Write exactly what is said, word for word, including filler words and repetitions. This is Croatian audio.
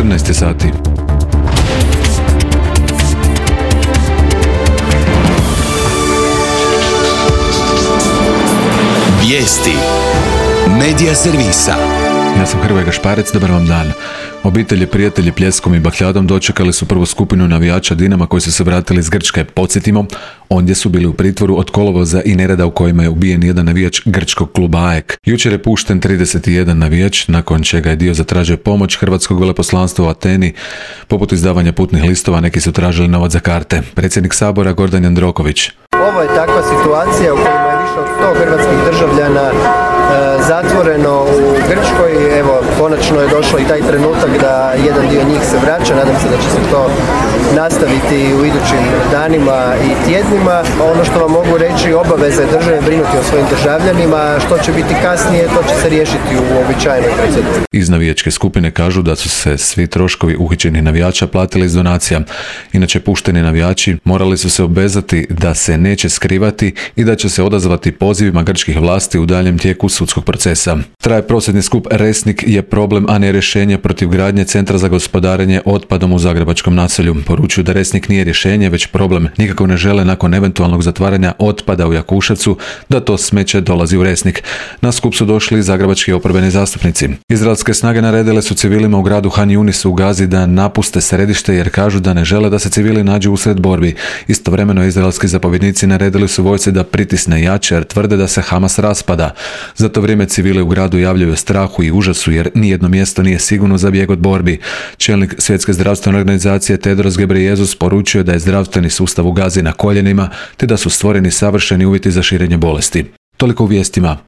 četrnaest sati. Vijesti Medija servisa. Ja sam Hrvoje Gašparec, dobar vam dan. Obitelji, prijatelji pljeskom i bakljadom dočekali su prvu skupinu navijača Dinama koji su se vratili iz Grčke. Podsjetimo, ondje su bili u pritvoru od kolovoza i nereda u kojima je ubijen jedan navijač grčkog kluba A E K. Jučer je pušten trideset jedan navijač, nakon čega je dio zatražio pomoć hrvatskog veleposlanstva u Ateni. Poput izdavanja putnih listova, neki su tražili novac za karte. Predsjednik Sabora Gordan Jandroković. Ovo je takva situacija u kojima je više od sto hrvatskih državljana e, zatvoreno u Grčkoj. Evo, konačno je došao i taj trenutak da jedan dio njih se vraća. Nadam se da će se to nastaviti u idućim danima i tjednima. Ono što vam mogu reći, obaveza je države brinuti o svojim državljanima. Što će biti kasnije, to će se riješiti u uobičajenoj proceduri. Iz navijačke skupine kažu da su se svi troškovi uhićenih navijača platili iz donacija. Inače, pušteni navijači morali su se obvezati da se neće skrivati i da će se odazvati pozivima grčkih vlasti u daljem tijeku sudskog procesa. Traje prosvjedni skup Resnik je problem, a ne rješenje protiv gradnje centra za gospodarenje otpadom u zagrebačkom naselju. Poručuju da Resnik nije rješenje, već problem. Nikako ne žele nakon eventualnog zatvaranja otpada u Jakuševcu da to smeće dolazi u Resnik. Na skup su došli zagrebački oporbeni zastupnici. Izraelske snage naredile su civilima u gradu Han Yunisu u Gazi da napuste središte jer kažu da ne žele da se civili nađu usred borbi. Istovremeno izraelski zapovjednici naredili su vojsci da pritisne jače jer tvrde da se Hamas raspada. Za to vrijeme civili u gradu javljaju strahu i užasu jer nijedno mjesto nije sigurno za bijeg od borbi. Čelnik Svjetske zdravstvene organizacije Tedros Ghebreyesus poručio da je zdravstveni sustav u Gazi na koljenima te da su stvoreni savršeni uvjeti za širenje bolesti. Toliko u vijestima.